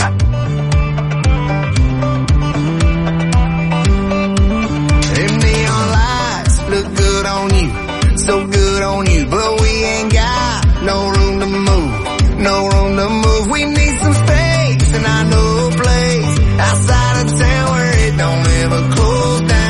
Them neon lights look good on you, so good on you, but we ain't got no room to move, no room to move. We need some space, and I know a place outside of town where it don't ever close down.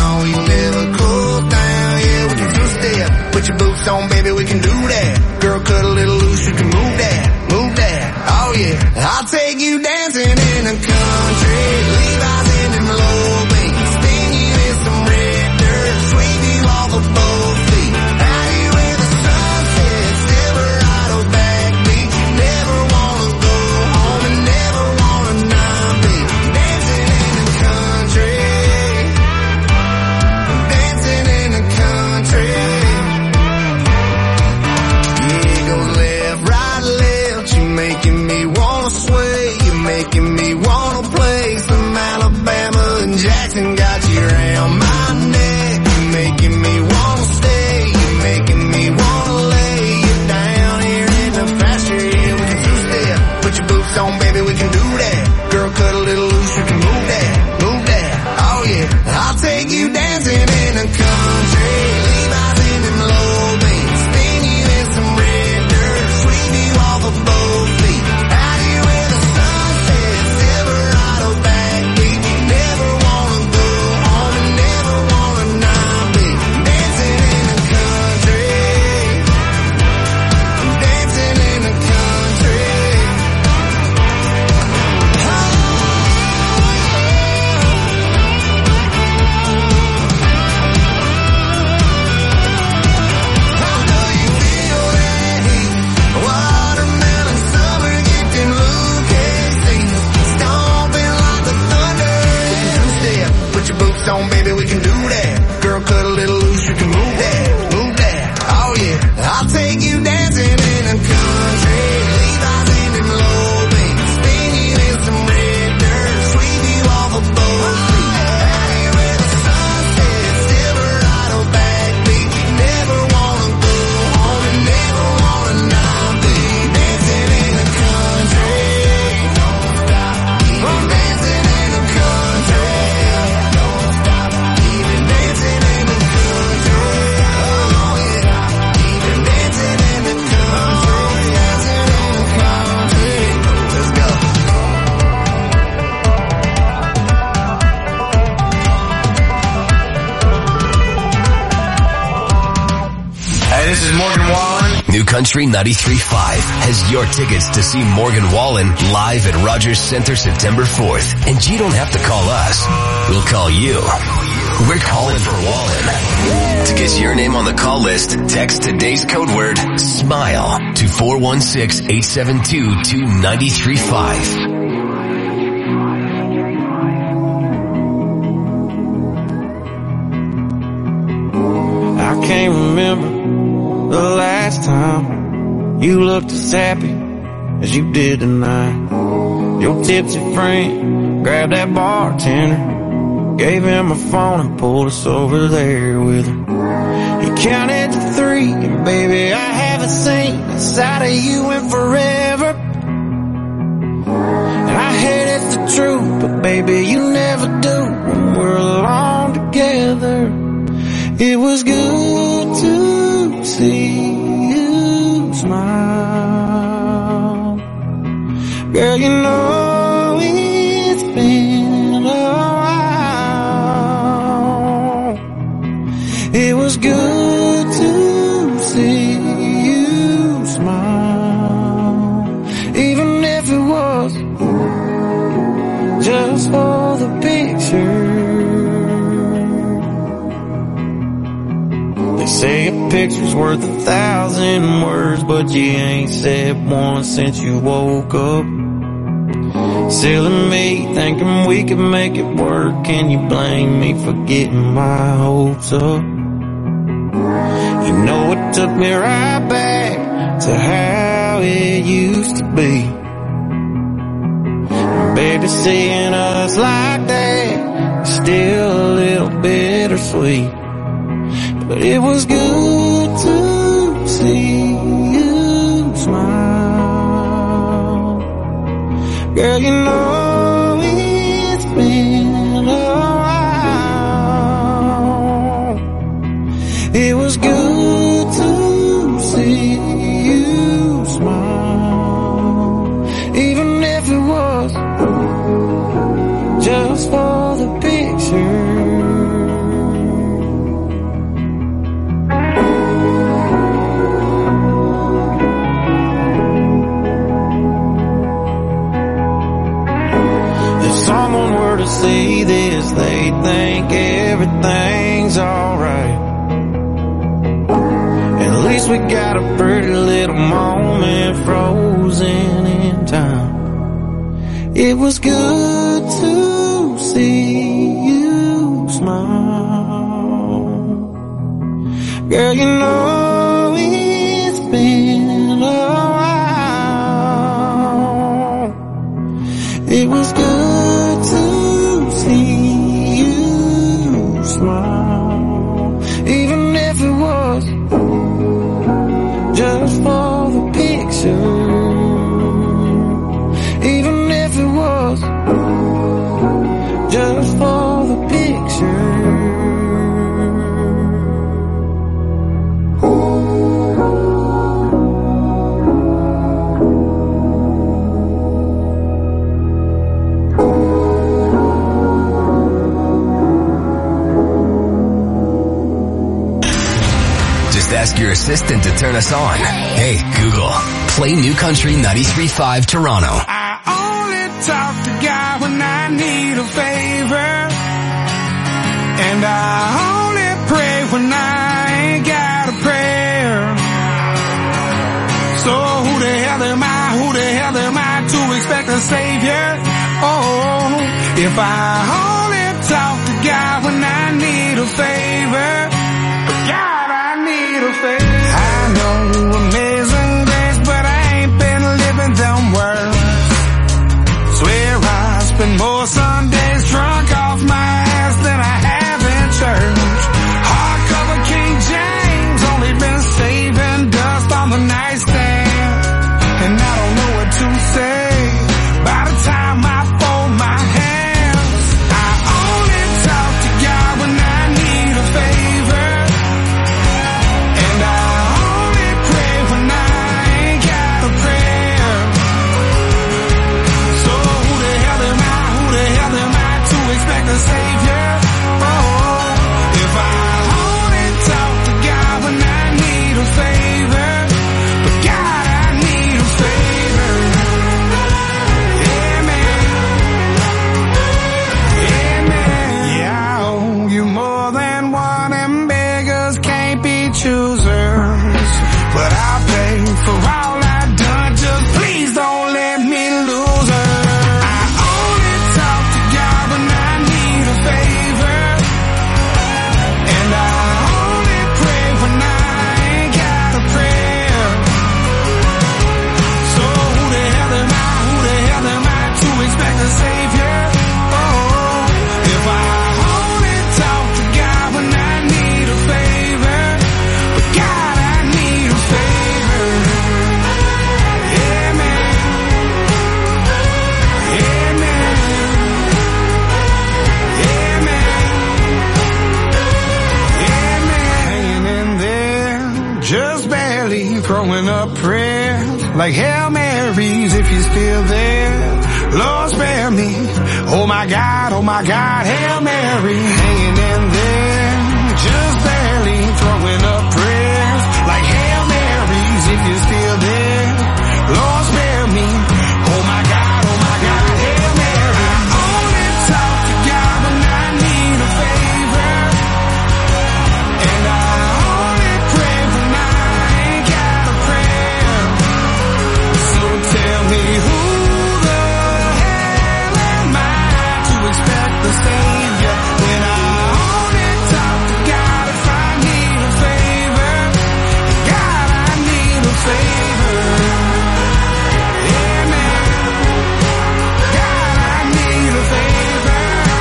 Put your boots on, baby, we can do that. Girl, cut a little loose, you can move that, move that. Oh yeah, I'll take you dancing in the country. Levi's in them low beats, spin you in some red dirt, sweep you off of both feet. Out here where the sun sets, Silverado backbeat. You never wanna go home and never wanna not be dancing in the country, dancing in the country. Making me wanna sway, you're making me wanna play some Alabama and Jackson. Got you around my neck, you're making me wanna stay, you're making me wanna lay you down here in the pasture. Yeah, we can two-step, put your boots on, baby, we can do that. Girl, cut a little loose, you can move that, move that. Oh yeah, I'll take you dancing in the country. Levi's in them low beats, spin you in some red dirt, sweep you off a boat. Stone, baby, we can do that. Girl, cut a little loose, you can move that, move that. Oh yeah, I'll take you dancing in the country. Levi's in them low beats, spin you in some red dirt, sweep you off a boat. Hey, where the sun sets, still a ride or backbeat. Never wanna go home and never wanna not be dancing in the country. Don't stop, I'm dancing in the country. Don't stop, even dancing in the country. Oh yeah, even dancing in the country. Dancing in the country. Let's go. Hey, this is Morgan Wallen. New Country ninety-three point five has your tickets to see Morgan Wallen live at Rogers Center September fourth. And you don't have to call us. We'll call you. We're calling for Wallen. To get your name on the call list, text today's code word SMILE to four one six, eight seven two, two nine three five. I can't remember the last time you looked as happy as you did tonight. Your tipsy friend grabbed that bartender, gave him a phone and pulled us over there with her. He counted to three and baby I haven't seen a side of you in forever. And I hate it's the truth, but baby you never do when we're alone together. It was good to see you smile. Girl, you know it's been a while. It was good to see you smile. Even if it was just for the picture. They say a picture's worth a thousand words, but you ain't said one since you woke up. Silly me, thinking we could make it work. Can you blame me for getting my hopes up? You know it took me right back to how it used to be. And baby, seeing us like that is still a little bittersweet. But it was good to see you smile. Girl, you know it's been a while. It was good to see you smile. Even if it was just for the picture. Someone were to see this, they think everything's alright. At least we got a pretty little moment frozen in time. It was good to see you smile. Girl, you know it's been a while. It was good to see you smile. Even if it was just for the picture. Even if it was just for the picture. Ask your assistant to turn us on. Hey, Google, play New Country ninety-three point five Toronto. I only talk to God when I need a favor. And I only pray when I ain't got a prayer. So who the hell am I, who the hell am I to expect a savior? Oh, if I only talk to God God when I need a favor. God, I need a favor. I know amazing grace, but I ain't been living them words. Swear I spend more Sundays drunk off my ass than I have in church. Hardcover King James, only been saving dust on the nightstand. And I don't know what to say by the time I fold my hands. I only talk to God when I need a favor. And I only pray when I ain't got a prayer. So who the hell am I, who the hell am I to expect a savior? Oh, if I only talk to God when I need a favor. But God, I need a favor. Amen. Amen. Yeah, I owe you more than one, and beggars can't be choosers. But I'll pay for all I've done, just please don't let me lose her. I only talk to God when I need a favor. And I only pray when I ain't got a prayer. So who the hell am I, who the hell am I to expect a savior? Oh, if I only talk to God when I need a favor. But God, I need a favor. Amen. Amen. Amen. Hanging in there, just barely throwing up prayers like Hail Marys if you're still there. Lord, spare me. Oh my God, oh my God, Hail Mary. Hanging in there, just barely throwing up prayers like Hail Marys if you're still there. Lord, spare me. Oh my God, oh my God, Hail Mary. I only talk to God when I need a favor. And I only pray when I ain't got a prayer. So tell me who the hell am I to expect the savior when I only talk to God if I need a favor. God, I need a favor. Amen. God, I need a favor.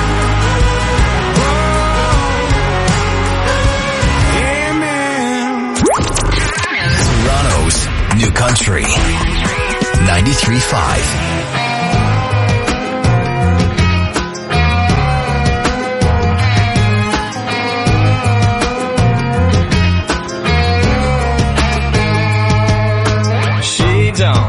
Oh, amen. Toronto's New Country ninety-three point five. Shades on,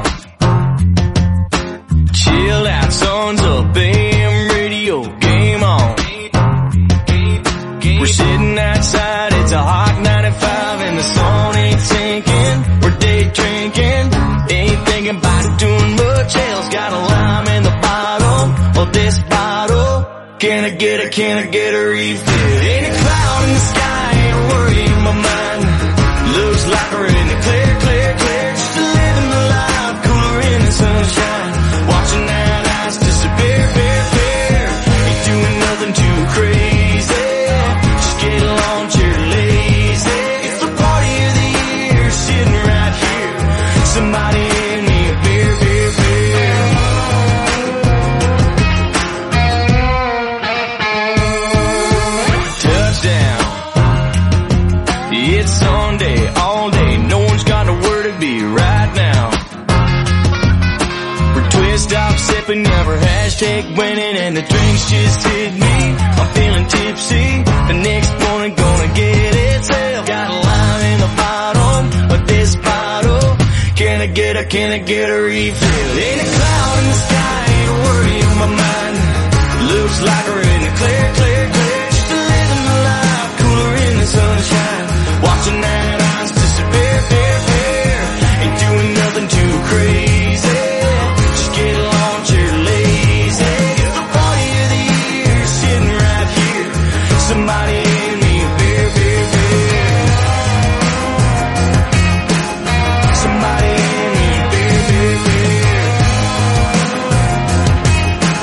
chill out, songs up, A M radio, game on. We're sitting outside, it's a hot ninety-five and the sun ain't sinking. We're day drinking, ain't thinking about doing much else. Got a lime in the bottom of this bottle. Can I get a, can I get a refill? Ain't a cloud in the sky, ain't a worry in my mind. Looks like we're in the clear, clear, clear. Just living the life, cooler in the sunshine. Watching that ice disappear, fair, fair. Ain't doing nothing too crazy. Just get along, cheer lazy. It's the party of the year, sitting right here. Somebody hand me a beer, beer, beer. Touchdown. It's Sunday, all day, no one's got a word to be right now. We're twist off, sipping, never hashtag winning, and the drinks just hit me. I'm feeling tipsy, the next morning gonna get itself. Got a lime in the bottom of this bottle. Can I get a, can I get a refill? Ain't a cloud in the sky, ain't a worry in my mind. Looks like we're in the clear, clear, clear. Just living the life, cooler in the sunshine. Watching that ice disappear, fair, fair. Ain't doing nothing too crazy. Just get along, cheer lazy. It's the party of the year, sitting right here. Somebody hand me a beer, beer, beer. Somebody hand me a beer, beer, beer.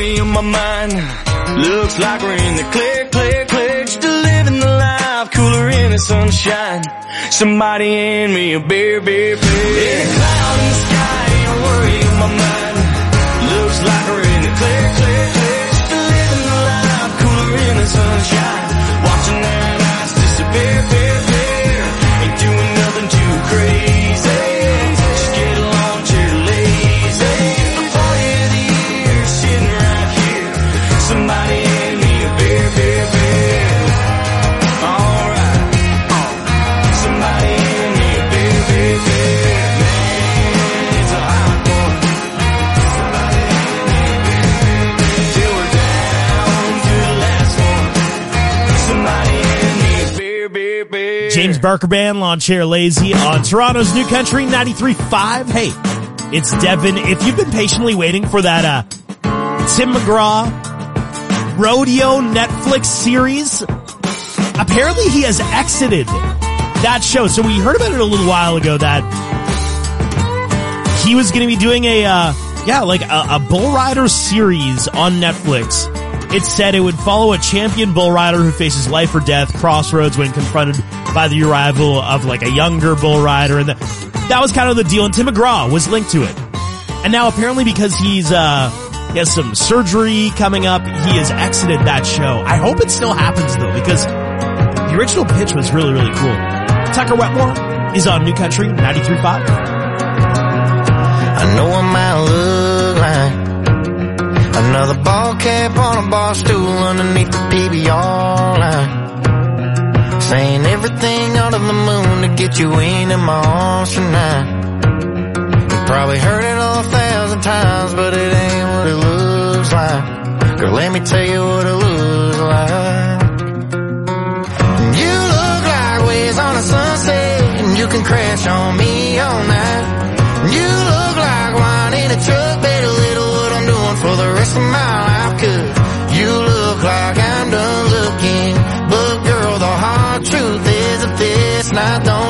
worry in my mind. Looks like we're in the clear, clear, clear. Just living the life, cooler in the sunshine. Somebody hand me a beer, beer, beer. Yeah, cloud in the sky, ain't a worry in my mind. Looks like we're in the clear, clear, clear. Just living the life, cooler in the sunshine. Watching that ice disappear, beer, beer. Ain't doing nothing too crazy. Just get along, cheer lazy. The party of the year, sitting right here. Somebody hand me a beer, beer, beer. Alright. Somebody hand me a beer, beer, beer. Man, it's a hot one. Somebody hand me a beer, beer, beer. Till we're down to the last one. Somebody hand me a beer, beer, beer. James Barker Band, Lawn Chair Lazy on Toronto's New Country ninety-three point five. Hey, it's Devin. If you've been patiently waiting for that uh, Tim McGraw Rodeo Netflix series, apparently he has exited that show. So we heard about it a little while ago that he was going to be doing a, uh, yeah, like a, a bull rider series on Netflix. It said it would follow a champion bull rider who faces life or death crossroads when confronted by the arrival of like a younger bull rider. And the, that was kind of the deal. And Tim McGraw was linked to it. And now apparently because he's, uh, he has some surgery coming up, he has exited that show. I hope it still happens though, because the original pitch was really, really cool. Tucker Wetmore is on New Country ninety-three point five. I know I might look like another ball cap on a bar stool underneath the P B R line, saying everything under the moon to get you in in my arms tonight. You probably heard it all a thousand times, but it ain't what it looks like. Girl, let me tell you what it looks like. You look like waves on a sunset, and you can crash on me all night. You look like wine in a truck, better little what I'm doing for the rest of my life, 'cause you look like I'm done looking. But girl, the hard truth is if this night don't